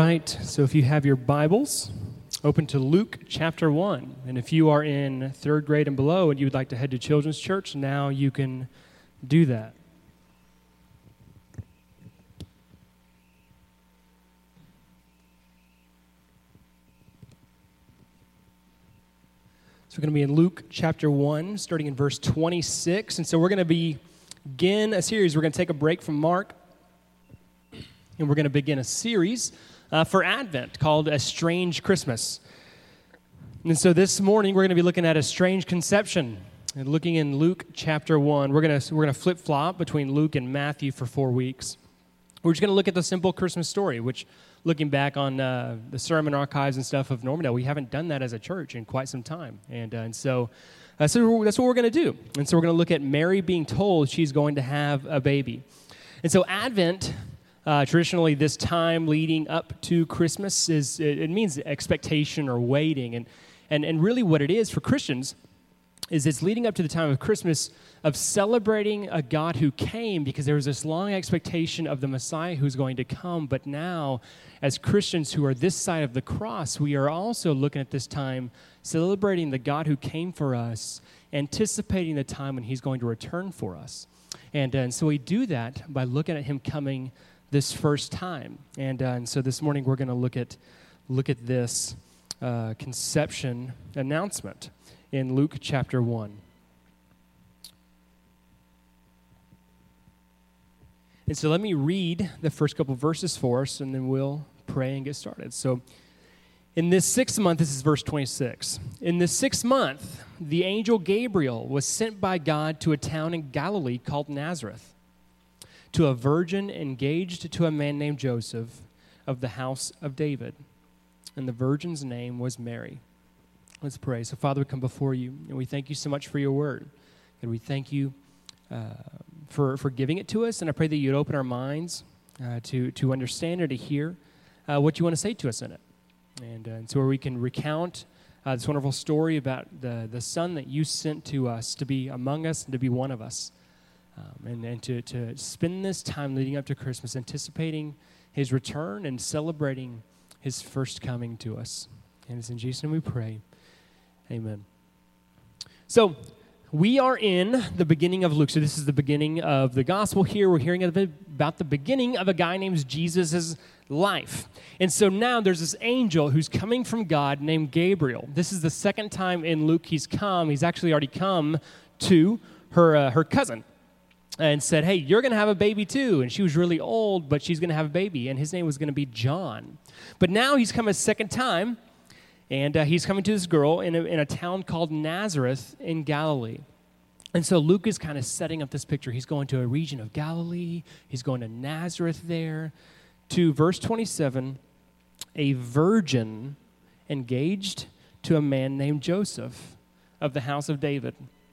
right, so if you have your Bibles, open to Luke chapter 1. And if you are in third grade and below and you would like to head to Children's Church, now you can do that. So we're going to be in Luke chapter 1, starting in verse 26. And so we're going to begin a series. We're going to take a break from Mark, and we're going to begin a series for Advent called A Strange Christmas. And so this morning we're going to be looking at a strange conception and looking in Luke chapter 1. We're going to flip-flop between Luke and Matthew for 4 weeks. We're just going to look at the simple Christmas story, which, looking back on the sermon archives and stuff of Normandale, we haven't done that as a church in quite some time. And so that's what we're going to do. And so we're going to look at Mary being told she's going to have a baby. And so Advent, traditionally this time leading up to Christmas, it means expectation or waiting. And really what it is for Christians is it's leading up to the time of Christmas of celebrating a God who came, because there was this long expectation of the Messiah who's going to come. But now, as Christians who are this side of the cross, we are also looking at this time celebrating the God who came for us, anticipating the time when he's going to return for us. And so we do that by looking at him coming this first time. And so this morning we're going to look at this conception announcement in Luke chapter 1. And so let me read the first couple verses for us, and then we'll pray and get started. So in this 6th month, this is verse 26. In the 6th month, the angel Gabriel was sent by God to a town in Galilee called Nazareth, to a virgin engaged to a man named Joseph of the house of David. And the virgin's name was Mary. Let's pray. So, Father, we come before you, and we thank you so much for your word. And we thank you for giving it to us, and I pray that you'd open our minds to understand or to hear what you want to say to us in it. And so where we can recount this wonderful story about the Son that you sent to us to be among us and to be one of us. And to spend this time leading up to Christmas anticipating his return and celebrating his first coming to us. And it's in Jesus' name we pray. Amen. So we are in the beginning of Luke. So this is the beginning of the gospel here. We're hearing about the beginning of a guy named Jesus' life. And so now there's this angel who's coming from God named Gabriel. This is the second time in Luke he's come. He's actually already come to her cousin and said, hey, you're going to have a baby too. And she was really old, but she's going to have a baby, and his name was going to be John. But now he's come a second time, and he's coming to this girl in a town called Nazareth in Galilee. And so Luke is kind of setting up this picture. He's going to a region of Galilee. He's going to Nazareth there. To verse 27, a virgin engaged to a man named Joseph of the house of David.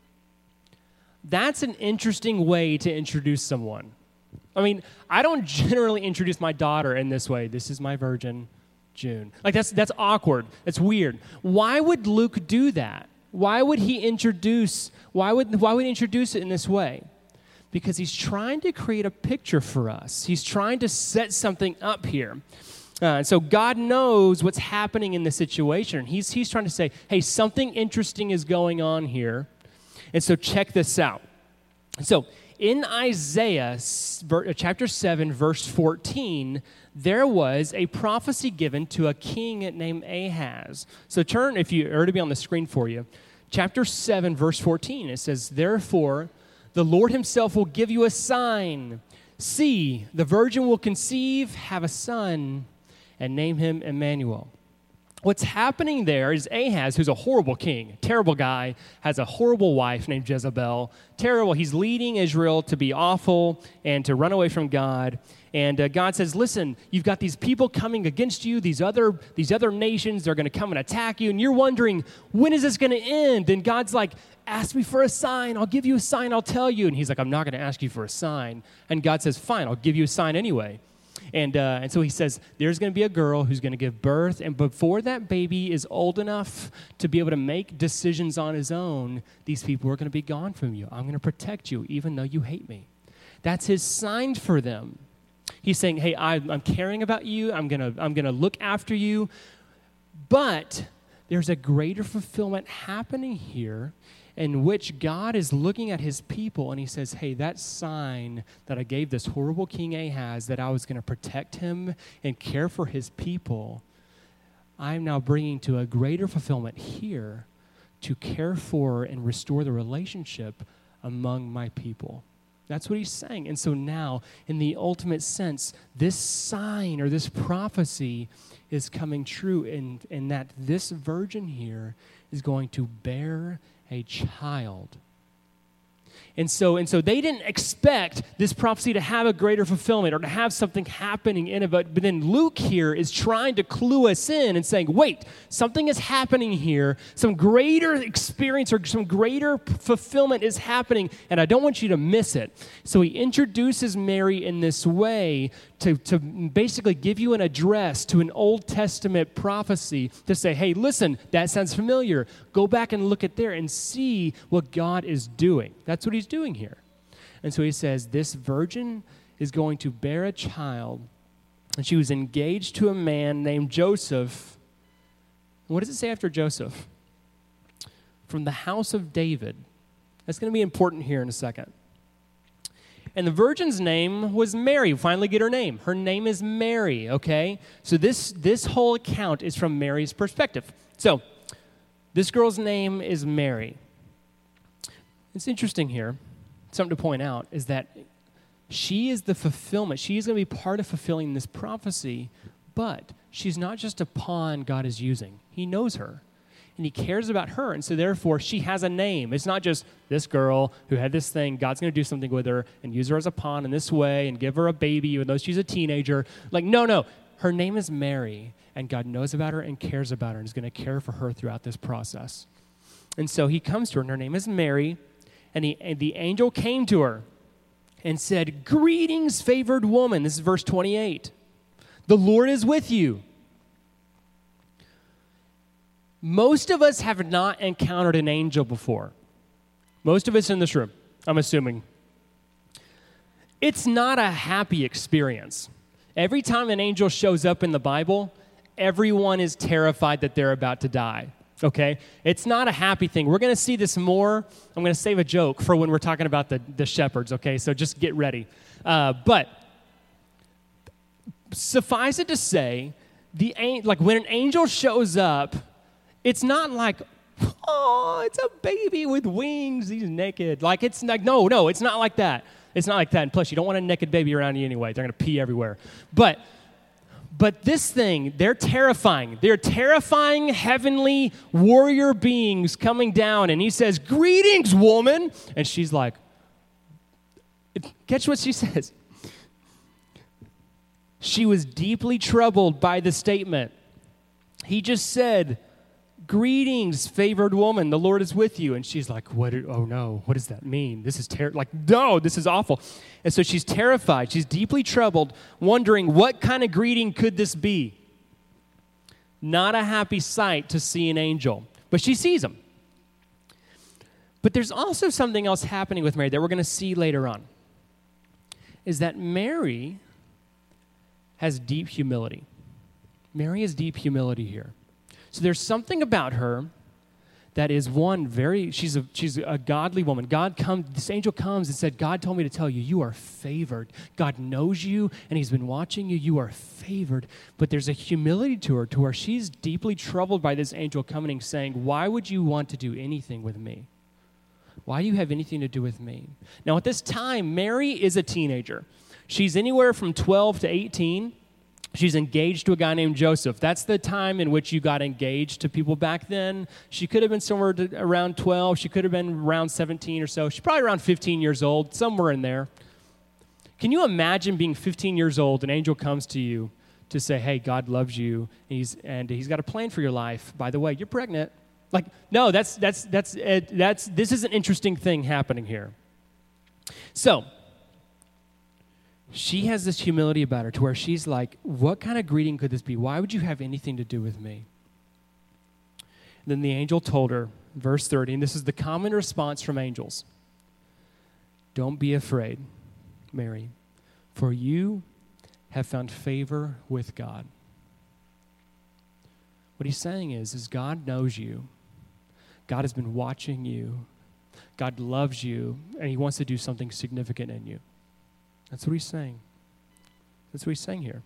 That's an interesting way to introduce someone. I mean, I don't generally introduce my daughter in this way. This is my virgin, June. Like, that's awkward. That's weird. Why would Luke do that? Why would he introduce it in this way? Because he's trying to create a picture for us. He's trying to set something up here. So God knows what's happening in the situation. He's trying to say, hey, something interesting is going on here. And so check this out. So in Isaiah chapter 7, verse 14, there was a prophecy given to a king named Ahaz. So turn, if you are to be on the screen for you, chapter 7, verse 14. It says, therefore, the Lord himself will give you a sign. See, the virgin will conceive, have a son, and name him Emmanuel. What's happening there is Ahaz, who's a horrible king, terrible guy, has a horrible wife named Jezebel. Terrible. He's leading Israel to be awful and to run away from God. And God says, listen, you've got these people coming against you, these other nations, they're going to come and attack you. And you're wondering, when is this going to end? And God's like, ask me for a sign. I'll give you a sign. I'll tell you. And he's like, I'm not going to ask you for a sign. And God says, fine, I'll give you a sign anyway. And so he says, there's going to be a girl who's going to give birth, and before that baby is old enough to be able to make decisions on his own, these people are going to be gone from you. I'm going to protect you, even though you hate me. That's his sign for them. He's saying, hey, I'm caring about you. I'm gonna look after you. But there's a greater fulfillment happening here in which God is looking at his people and he says, hey, that sign that I gave this horrible King Ahaz, that I was going to protect him and care for his people, I'm now bringing to a greater fulfillment here to care for and restore the relationship among my people. That's what he's saying. And so now, in the ultimate sense, this sign or this prophecy is coming true in that this virgin here is going to bear a child. And so they didn't expect this prophecy to have a greater fulfillment or to have something happening in it. But then Luke here is trying to clue us in and saying, wait, something is happening here. Some greater experience or some greater fulfillment is happening, and I don't want you to miss it. So he introduces Mary in this way to basically give you an address to an Old Testament prophecy to say, hey, listen, that sounds familiar. Go back and look at there and see what God is doing. That's what he's doing here. And so he says, this virgin is going to bear a child, and she was engaged to a man named Joseph. What does it say after Joseph? From the house of David. That's going to be important here in a second. And the virgin's name was Mary. We finally get her name. Her name is Mary, okay? So this whole account is from Mary's perspective. So this girl's name is Mary. It's interesting here, something to point out, is that she is the fulfillment. She is going to be part of fulfilling this prophecy, but she's not just a pawn God is using. He knows her, and he cares about her, and so therefore she has a name. It's not just this girl who had this thing. God's going to do something with her and use her as a pawn in this way and give her a baby even though she's a teenager. Like, no. Her name is Mary, and God knows about her and cares about her and is going to care for her throughout this process. And so he comes to her, and her name is Mary, and the angel came to her and said, "Greetings, favored woman." This is verse 28. "The Lord is with you." Most of us have not encountered an angel before. Most of us in this room, I'm assuming. It's not a happy experience. Every time an angel shows up in the Bible, everyone is terrified that they're about to die, okay? It's not a happy thing. We're going to see this more. I'm going to save a joke for when we're talking about the shepherds, okay? So just get ready. But suffice it to say, when an angel shows up, it's not like, oh, it's a baby with wings, he's naked. Like, it's like, no, it's not like that. It's not like that. And plus, you don't want a naked baby around you anyway. They're going to pee everywhere. But this thing, they're terrifying. They're terrifying heavenly warrior beings coming down. And he says, "Greetings, woman." And she's like, catch what she says. She was deeply troubled by the statement. He just said, "Greetings, favored woman, the Lord is with you." And she's like, oh no, what does that mean? This is no, this is awful. And so she's terrified. She's deeply troubled, wondering what kind of greeting could this be? Not a happy sight to see an angel, but she sees him. But there's also something else happening with Mary that we're going to see later on, is that Mary has deep humility. Mary has deep humility here. So there's something about her that is she's a godly woman. This angel comes and said, "God told me to tell you, you are favored. God knows you, and he's been watching you. You are favored." But there's a humility to her, to where she's deeply troubled by this angel coming and saying, "Why would you want to do anything with me? Why do you have anything to do with me?" Now, at this time, Mary is a teenager. She's anywhere from 12 to 18. She's engaged to a guy named Joseph. That's the time in which you got engaged to people back then. She could have been somewhere around 12. She could have been around 17 or so. She's probably around 15 years old, somewhere in there. Can you imagine being 15 years old, an angel comes to you to say, "Hey, God loves you, and he's got a plan for your life. By the way, you're pregnant." Like, no, this is an interesting thing happening here. So, she has this humility about her to where she's like, what kind of greeting could this be? Why would you have anything to do with me? And then the angel told her, verse 30, and this is the common response from angels: "Don't be afraid, Mary, for you have found favor with God. What he's saying is God knows you. God has been watching you. God loves you, and he wants to do something significant in you. That's what he's saying. That's what he's saying here.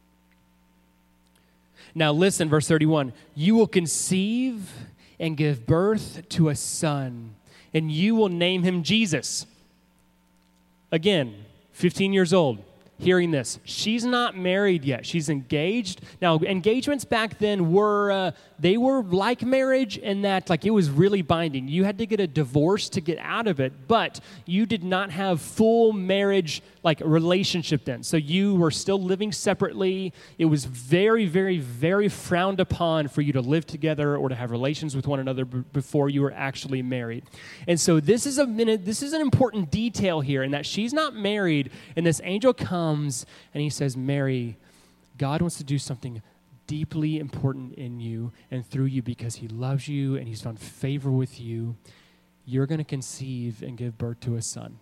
Now listen, verse 31. You will conceive and give birth to a son, and you will name him Jesus. Again, 15 years old, hearing this. She's not married yet. She's engaged. Now, engagements back then were like marriage in that like it was really binding. You had to get a divorce to get out of it, but you did not have full marriage like relationship then. So you were still living separately. It was very, very, very frowned upon for you to live together or to have relations with one another before you were actually married. And so this is an important detail here in that she's not married, and this angel comes and he says, Mary, God wants to do something deeply important in you and through you because he loves you and he's found favor with you. You're going to conceive and give birth to a son.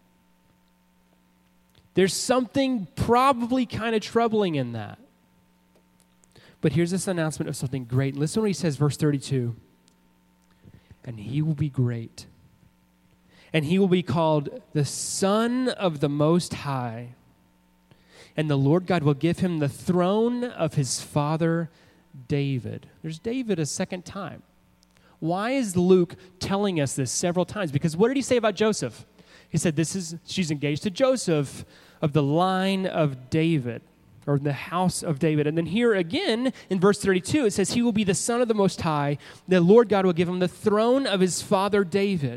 There's something probably kind of troubling in that. But here's this announcement of something great. Listen to what he says, verse 32. And he will be great. And he will be called the Son of the Most High. And the Lord God will give him the throne of his father David. There's David a second time. Why is Luke telling us this several times? Because what did he say about Joseph? He said, she's engaged to Joseph of the line of David, or the house of David. And then here again, in verse 32, it says, he will be the Son of the Most High. The Lord God will give him the throne of his father David.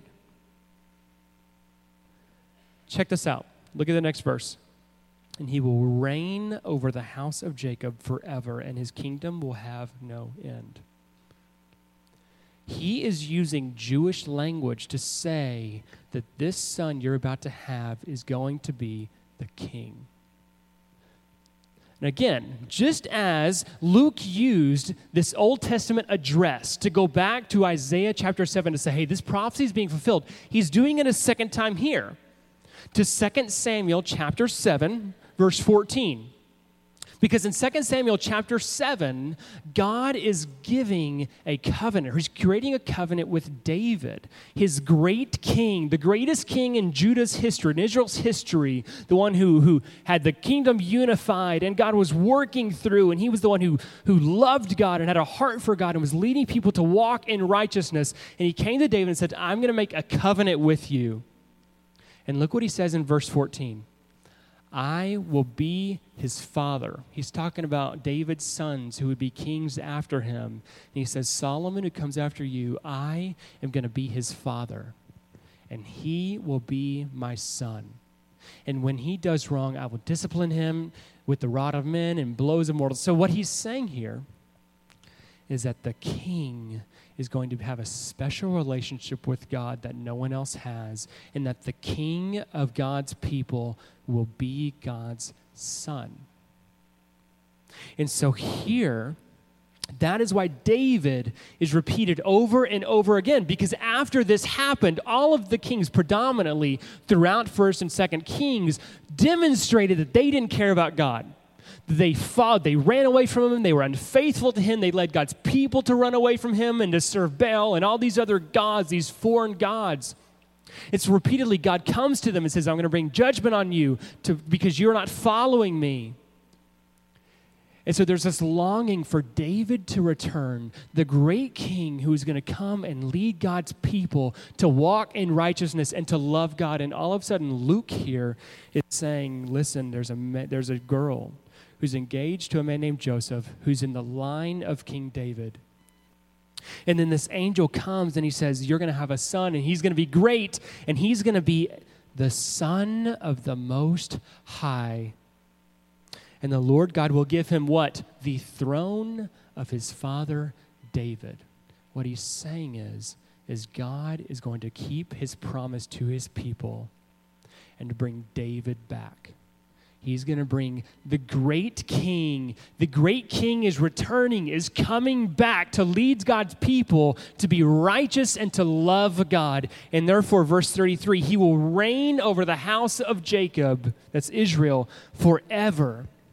Check this out. Look at the next verse. And he will reign over the house of Jacob forever, and his kingdom will have no end. He is using Jewish language to say that this son you're about to have is going to be the king. And again, just as Luke used this Old Testament address to go back to Isaiah chapter 7 to say, hey, this prophecy is being fulfilled, he's doing it a second time here to 2 Samuel chapter 7, verse 14. Because in 2 Samuel chapter 7, God is giving a covenant. He's creating a covenant with David, his great king, the greatest king in Judah's history, in Israel's history, the one who had the kingdom unified and God was working through, and he was the one who loved God and had a heart for God and was leading people to walk in righteousness. And he came to David and said, I'm going to make a covenant with you. And look what he says in verse 14. I will be his father. He's talking about David's sons who would be kings after him. And he says, Solomon, who comes after you, I am going to be his father, and he will be my son. And when he does wrong, I will discipline him with the rod of men and blows of mortals. So what he's saying here is that the king is going to have a special relationship with God that no one else has, and that the king of God's people will be God's son. And so here, that is why David is repeated over and over again, because after this happened, all of the kings predominantly throughout 1st and 2nd Kings demonstrated that they didn't care about God. They ran away from him, they were unfaithful to him, they led God's people to run away from him and to serve Baal and all these other gods, these foreign gods. It's repeatedly God comes to them and says, I'm going to bring judgment on you because you're not following me. And so there's this longing for David to return, the great king who is going to come and lead God's people to walk in righteousness and to love God. And all of a sudden, Luke here is saying, listen, there's a girl who's engaged to a man named Joseph, who's in the line of King David. And then this angel comes and he says, you're going to have a son, and he's going to be great, and he's going to be the Son of the Most High. And the Lord God will give him what? The throne of his father David. What he's saying is God is going to keep his promise to his people and to bring David back. He's going to bring the great king. The great king is returning, is coming back to lead God's people to be righteous and to love God. And therefore, verse 33, he will reign over the house of Jacob, that's Israel, forever.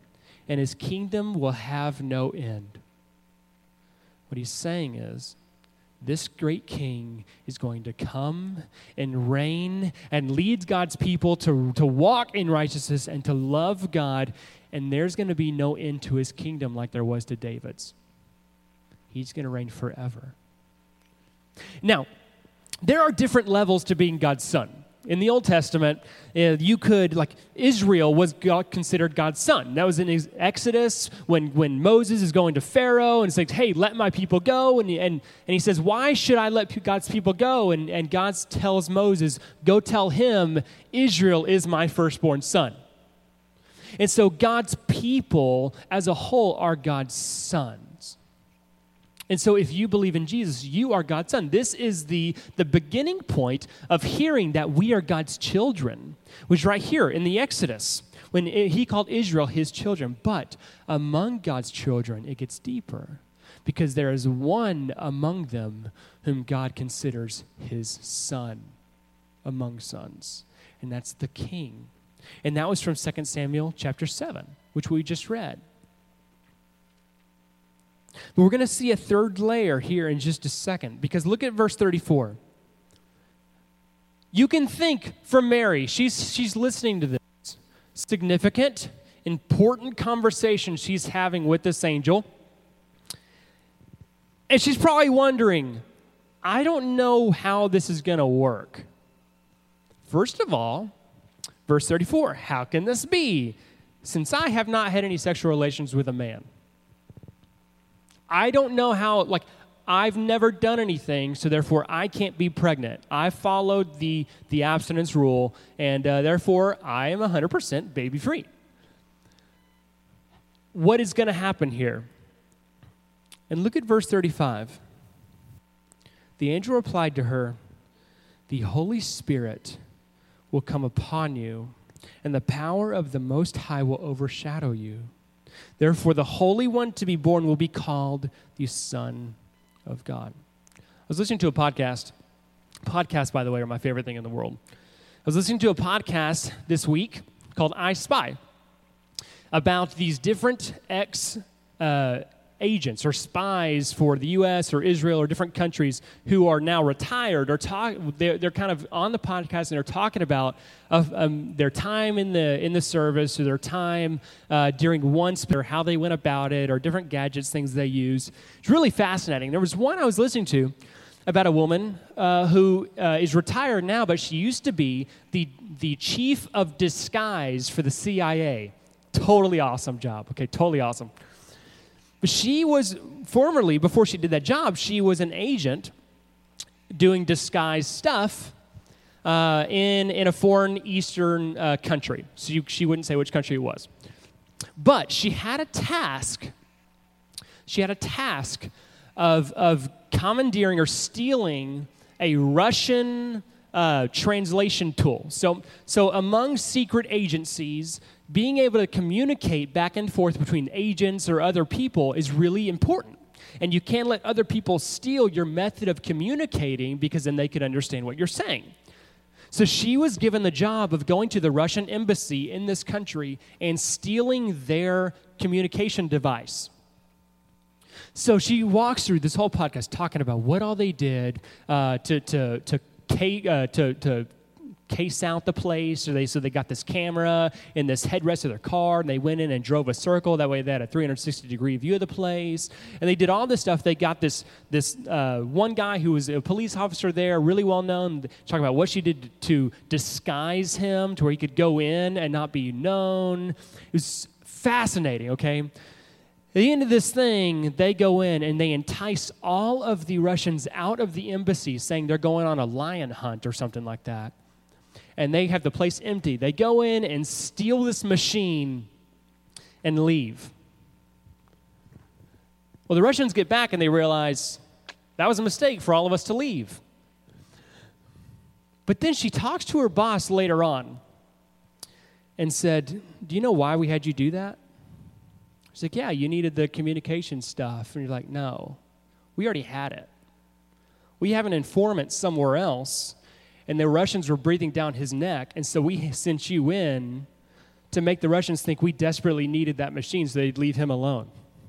and his kingdom will have no end. What he's saying is, this great king is going to come and reign and lead God's people to walk in righteousness and to love God, and there's going to be no end to his kingdom like there was to David's. He's going to reign forever. Now, there are different levels to being God's son. In the Old Testament, you could, like Israel was considered God's son. That was in Exodus when Moses is going to Pharaoh and says, hey, let my people go. And he says, why should I let God's people go? And God tells Moses, go tell him, Israel is my firstborn son. And so God's people as a whole are God's sons. And so if you believe in Jesus, you are God's son. This is the beginning point of hearing that we are God's children, which is right here in the Exodus, when he called Israel his children. But among God's children, it gets deeper, because there is one among them whom God considers his son among sons, and that's the king. And that was from 2 Samuel chapter 7, which we just read. But we're going to see a third layer here in just a second, because look at verse 34. You can think for Mary, she's listening to this significant, important conversation she's having with this angel. And she's probably wondering, I don't know how this is going to work. First of all, verse 34, how can this be, since I have not had any sexual relations with a man? I don't know how, I've never done anything, so therefore I can't be pregnant. I followed the abstinence rule, and therefore I am 100% baby-free. What is going to happen here? And look at verse 35. The angel replied to her, the Holy Spirit will come upon you, and the power of the Most High will overshadow you. Therefore, the Holy One to be born will be called the Son of God. I was listening to a podcast. Podcasts, by the way, are my favorite thing in the world. I was listening to a podcast this week called I Spy about these different agents or spies for the U.S. or Israel or different countries who are now retired or they're kind of on the podcast and they're talking about their time in the service or their time during one or how they went about it or different gadgets, things they use. It's really fascinating. There was one I was listening to about a woman who is retired now, but she used to be the chief of disguise for the CIA. Totally awesome job. Okay, totally awesome. But she was formerly, before she did that job, she was an agent doing disguise stuff in a foreign Eastern country. So she wouldn't say which country it was. But she had a task. She had a task of commandeering or stealing a Russian translation tool. So among secret agencies, being able to communicate back and forth between agents or other people is really important. And you can't let other people steal your method of communicating, because then they could understand what you're saying. So she was given the job of going to the Russian embassy in this country and stealing their communication device. So she walks through this whole podcast talking about what all they did to case out the place. So they got this camera in this headrest of their car, and they went in and drove a circle. That way they had a 360-degree view of the place. And they did all this stuff. They got this one guy who was a police officer there, really well known, talking about what she did to disguise him to where he could go in and not be known. It was fascinating, okay? At the end of this thing, they go in and they entice all of the Russians out of the embassy, saying they're going on a lion hunt or something like that. And they have the place empty. They go in and steal this machine and leave. Well, the Russians get back and they realize that was a mistake for all of us to leave. But then she talks to her boss later on and said, do you know why we had you do that? She's like, yeah, you needed the communication stuff. And you're like, no, we already had it. We have an informant somewhere else, and the Russians were breathing down his neck, and so we sent you in to make the Russians think we desperately needed that machine so they'd leave him alone.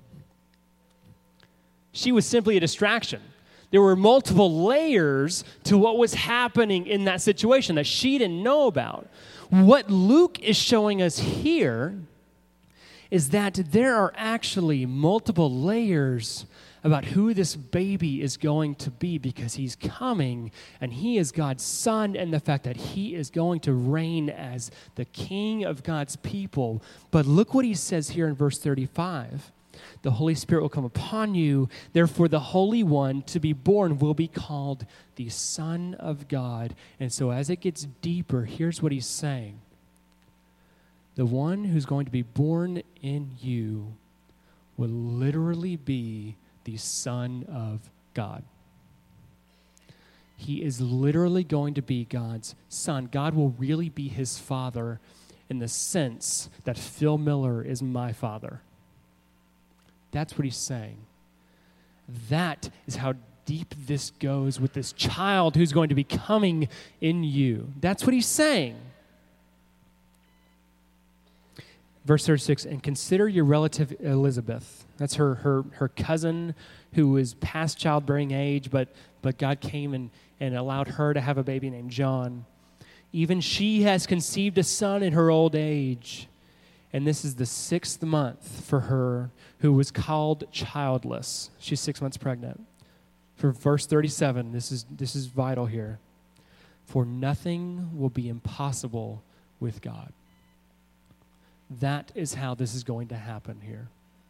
She was simply a distraction. There were multiple layers to what was happening in that situation that she didn't know about. What Luke is showing us here is that there are actually multiple layers about who this baby is going to be, because he's coming and he is God's son, and the fact that he is going to reign as the king of God's people. But look what he says here in verse 35. The Holy Spirit will come upon you. Therefore, the Holy One to be born will be called the Son of God. And so as it gets deeper, here's what he's saying. The one who's going to be born in you will literally be the Son of God. He is literally going to be God's son. God will really be his father in the sense that Phil Miller is my father. That's what he's saying. That is how deep this goes with this child who's going to be coming in you. That's what he's saying. Verse 36, and consider your relative Elizabeth. That's her cousin who was past childbearing age, but God came and allowed her to have a baby named John. Even she has conceived a son in her old age. And this is the 6th month for her, who was called childless. She's 6 months pregnant. For verse 37, this is vital here. For nothing will be impossible with God. That is how this is going to happen here.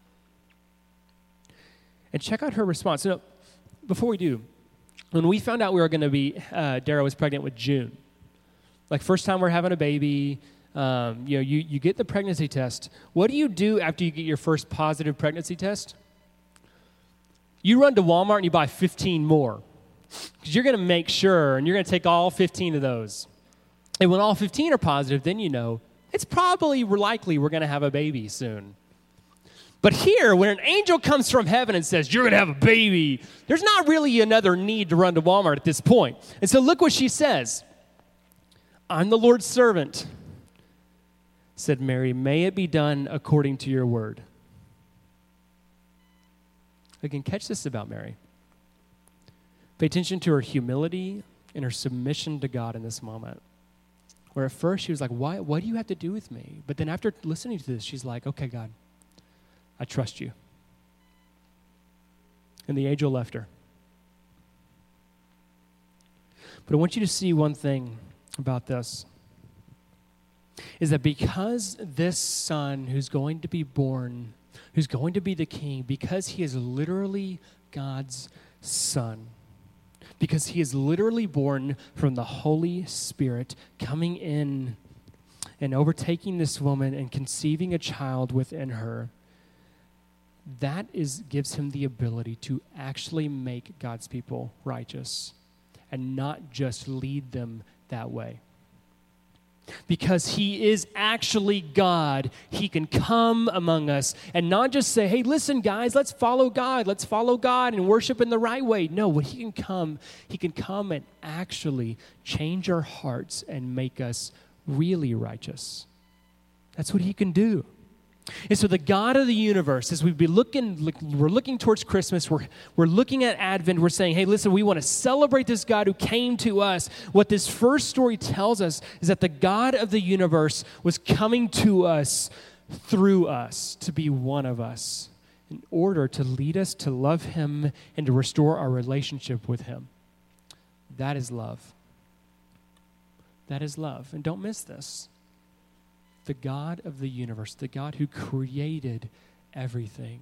And check out her response. So, before we do, when we found out we were going to be, Dara was pregnant with June. Like, first time we're having a baby, you get the pregnancy test. What do you do after you get your first positive pregnancy test? You run to Walmart and you buy 15 more. Because you're going to make sure, and you're going to take all 15 of those. And when all 15 are positive, then you know it's probably likely we're going to have a baby soon. But here, when an angel comes from heaven and says, you're going to have a baby, there's not really another need to run to Walmart at this point. And so look what she says. I'm the Lord's servant, said Mary. May it be done according to your word. Again, catch this about Mary. Pay attention to her humility and her submission to God in this moment. Where at first she was like, why do you have to do with me? But then after listening to this, she's like, okay, God, I trust you. And the angel left her. But I want you to see one thing about this, is that because this son who's going to be born, who's going to be the king, because he is literally God's son, because he is literally born from the Holy Spirit coming in and overtaking this woman and conceiving a child within her, that gives him the ability to actually make God's people righteous and not just lead them that way. Because he is actually God, he can come among us and not just say, hey, listen, guys, let's follow God and worship in the right way. No, when he can come and actually change our hearts and make us really righteous. That's what he can do. And so the God of the universe, as we're looking towards Christmas, we're looking at Advent, we're saying, hey, listen, we want to celebrate this God who came to us. What this first story tells us is that the God of the universe was coming to us through us to be one of us in order to lead us to love him and to restore our relationship with him. That is love. That is love. And don't miss this. The God of the universe, the God who created everything,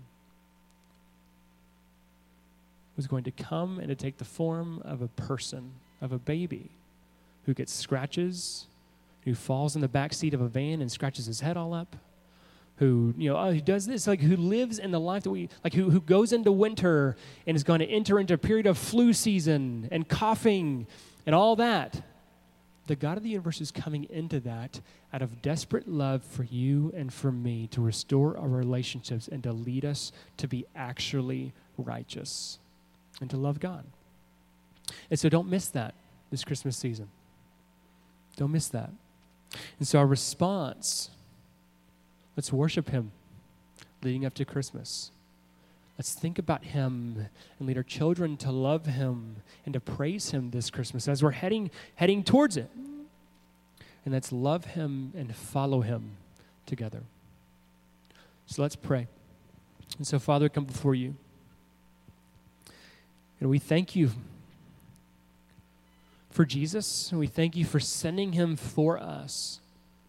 was going to come and to take the form of a person, of a baby, who gets scratches, who falls in the back seat of a van and scratches his head all up, who does this, like who lives in the life that who goes into winter and is going to enter into a period of flu season and coughing and all that. The God of the universe is coming into that out of desperate love for you and for me to restore our relationships and to lead us to be actually righteous and to love God. And so don't miss that this Christmas season. Don't miss that. And so our response Let's worship him leading up to Christmas. Let's think about him and lead our children to love him and to praise him this Christmas as we're heading towards it. And let's love him and follow him together. So let's pray. And so, Father, we come before you. And we thank you for Jesus, and we thank you for sending him for us.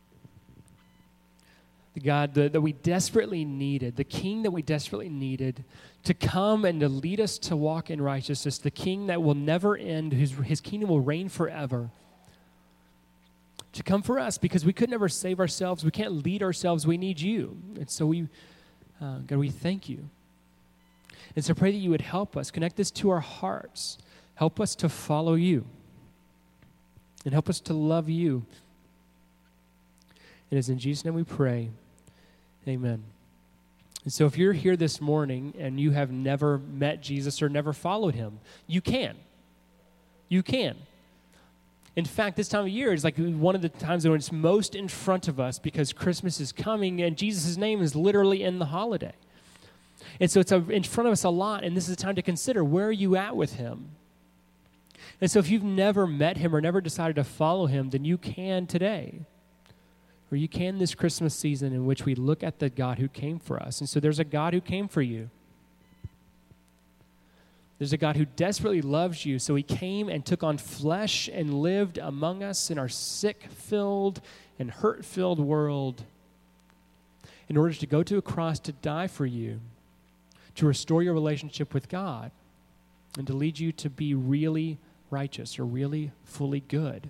The God that we desperately needed, the King that we desperately needed to come and to lead us to walk in righteousness, the King that will never end, his kingdom will reign forever. To come for us because we could never save ourselves. We can't lead ourselves. We need you. And so God, we thank you. And so pray that you would help us, connect this to our hearts. Help us to follow you. And help us to love you. It is in Jesus' name we pray. Amen. And so if you're here this morning and you have never met Jesus or never followed him, you can. You can. In fact, this time of year is like one of the times when it's most in front of us because Christmas is coming and Jesus' name is literally in the holiday. And so it's in front of us a lot, and this is a time to consider, where are you at with him? And so if you've never met him or never decided to follow him, then you can today. Or you can this Christmas season in which we look at the God who came for us. And so there's a God who came for you. There's a God who desperately loves you, so he came and took on flesh and lived among us in our sick-filled and hurt-filled world in order to go to a cross to die for you, to restore your relationship with God, and to lead you to be really righteous or really fully good.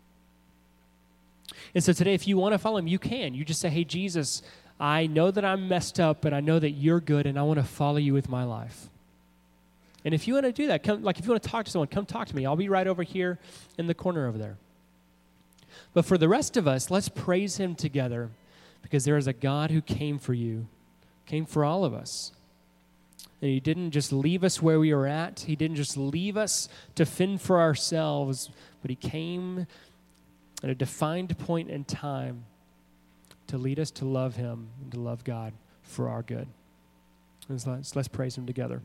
And so today, if you want to follow him, you can. You just say, hey, Jesus, I know that I'm messed up, but I know that you're good, and I want to follow you with my life. And if you want to do that, if you want to talk to someone, come talk to me. I'll be right over here in the corner over there. But for the rest of us, let's praise him together because there is a God who came for you, came for all of us. And he didn't just leave us where we were at. He didn't just leave us to fend for ourselves, but he came at a defined point in time to lead us to love him and to love God for our good. And so let's praise him together.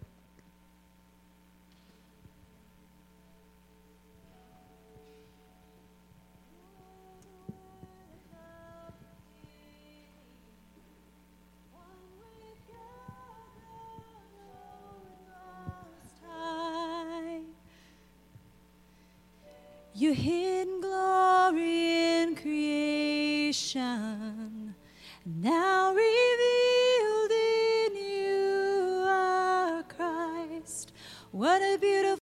Your hidden glory in creation, now revealed in you are Christ. What a beautiful